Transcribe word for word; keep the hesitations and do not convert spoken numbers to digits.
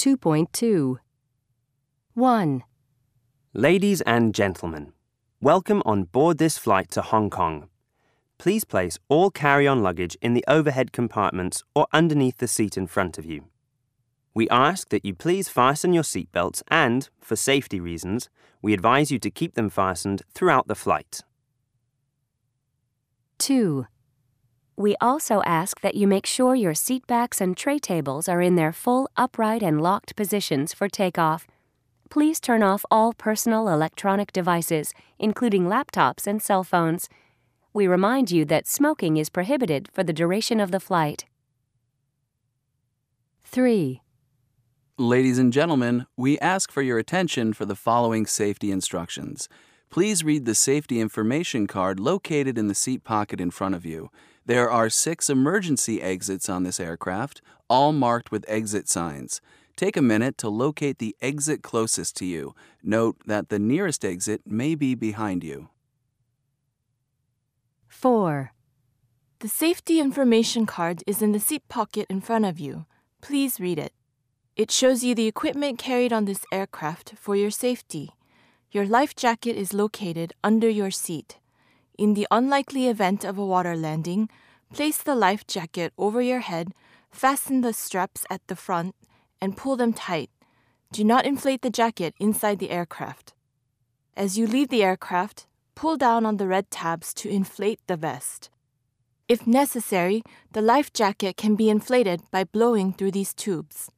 two point two. one. Ladies and gentlemen, welcome on board this flight to Hong Kong. Please place all carry-on luggage in the overhead compartments or underneath the seat in front of you. We ask that you please fasten your seatbelts and, for safety reasons, we advise you to keep them fastened throughout the flight. two. We also ask that you make sure your seat backs and tray tables are in their full upright and locked positions for takeoff. Please turn off all personal electronic devices, including laptops and cell phones. We remind you that smoking is prohibited for the duration of the flight. three. Ladies and gentlemen, we ask for your attention for the following safety instructions. Please read the safety information card located in the seat pocket in front of you. There are six emergency exits on this aircraft, all marked with exit signs. Take a minute to locate the exit closest to you. Note that the nearest exit may be behind you. four. The safety information card is in the seat pocket in front of you. Please read it. It shows you the equipment carried on this aircraft for your safety. Your life jacket is located under your seat. In the unlikely event of a water landing, place the life jacket over your head, fasten the straps at the front, and pull them tight. Do not inflate the jacket inside the aircraft. As you leave the aircraft, pull down on the red tabs to inflate the vest. If necessary, the life jacket can be inflated by blowing through these tubes.